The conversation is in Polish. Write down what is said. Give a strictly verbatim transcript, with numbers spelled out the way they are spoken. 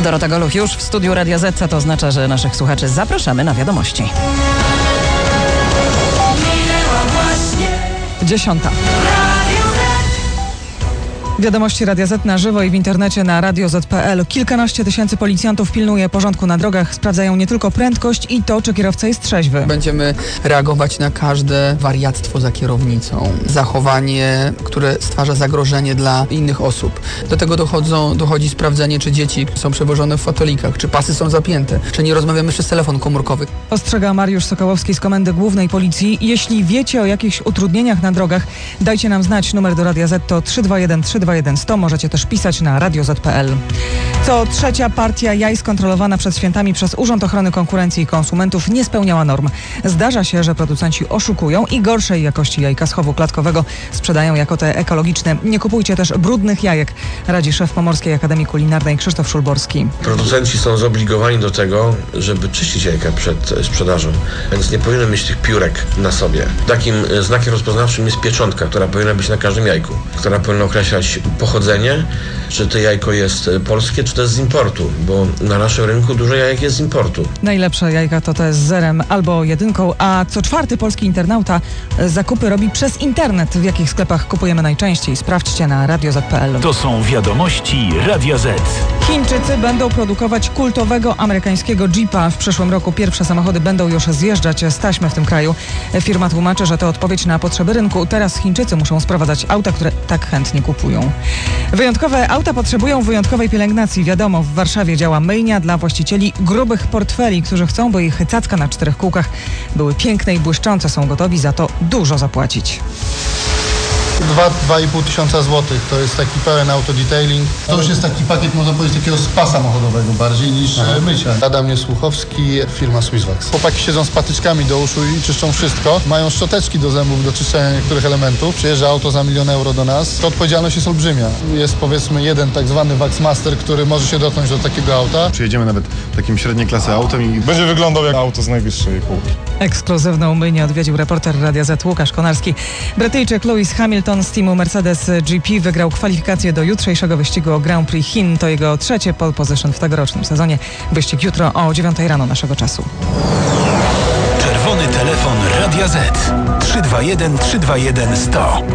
Dorota Goluch już w studiu Radia Z, a to oznacza, że naszych słuchaczy zapraszamy na wiadomości. Dziesiąta. Wiadomości Radia Z na żywo i w internecie na radio zet kropka pe el. Kilkanaście tysięcy policjantów pilnuje porządku na drogach. Sprawdzają nie tylko prędkość i to, czy kierowca jest trzeźwy. Będziemy reagować na każde wariactwo za kierownicą. Zachowanie, które stwarza zagrożenie dla innych osób. Do tego dochodzą, dochodzi sprawdzenie, czy dzieci są przewożone w fotelikach, czy pasy są zapięte, czy nie rozmawiamy przez telefon komórkowy. Ostrzega Mariusz Sokołowski z Komendy Głównej Policji. Jeśli wiecie o jakichś utrudnieniach na drogach, dajcie nam znać. Numer do Radia Z to trzy dwa jeden trzy dwa jeden sto. Możecie też pisać na radio zet kropka pe el. Co trzecia partia jaj skontrolowana przed świętami przez Urząd Ochrony Konkurencji i Konsumentów nie spełniała norm. Zdarza się, że producenci oszukują i gorszej jakości jajka z chowu klatkowego sprzedają jako te ekologiczne. Nie kupujcie też brudnych jajek, radzi szef Pomorskiej Akademii Kulinarnej Krzysztof Szulborski. Producenci są zobligowani do tego, żeby czyścić jajka przed sprzedażą, więc nie powinno mieć tych piórek na sobie. Takim znakiem rozpoznawczym jest pieczątka, która powinna być na każdym jajku, która powinna określać pochodzenie, czy to jajko jest polskie, czy to jest z importu, bo na naszym rynku dużo jajek jest z importu. Najlepsze jajka to te z zerem albo jedynką, a co czwarty polski internauta zakupy robi przez internet. W jakich sklepach kupujemy najczęściej? Sprawdźcie na radio zet kropka pe el. To są wiadomości Radia Z. Chińczycy będą produkować kultowego amerykańskiego Jeepa. W przyszłym roku pierwsze samochody będą już zjeżdżać z taśmy w tym kraju. Firma tłumaczy, że to odpowiedź na potrzeby rynku. Teraz Chińczycy muszą sprowadzać auta, które tak chętnie kupują. Wyjątkowe auta potrzebują wyjątkowej pielęgnacji. Wiadomo, w Warszawie działa myjnia dla właścicieli grubych portfeli, którzy chcą, by ich cacka na czterech kółkach były piękne i błyszczące. Są gotowi za to dużo zapłacić. dwa do dwóch i pół tysiąca złotych to jest taki pełen autodetailing. To już jest taki pakiet, można powiedzieć, takiego spa samochodowego bardziej niż Aha. mycia. Adam Niesłuchowski, firma Swisswax. Chłopaki siedzą z patyczkami do uszu i czyszczą wszystko. Mają szczoteczki do zębów do czyszczenia niektórych elementów. Przyjeżdża auto za milion euro do nas. To odpowiedzialność jest olbrzymia. Jest powiedzmy jeden tak zwany Waxmaster, który może się dotknąć do takiego auta. Przyjedziemy nawet takim średniej klasy autem i będzie wyglądał jak auto z najwyższej półki. Ekskluzywną myjnię odwiedził reporter Radia Z Łukasz Konarski. Brytyjczyk Lewis Hamilton z teamu Mercedes G P wygrał kwalifikacje do jutrzejszego wyścigu o Grand Prix Chin. To jego trzecie pole position w tegorocznym sezonie. Wyścig jutro o dziewiątej rano naszego czasu. Czerwony telefon Radia Z. trzy dwa jeden trzy dwa jeden sto.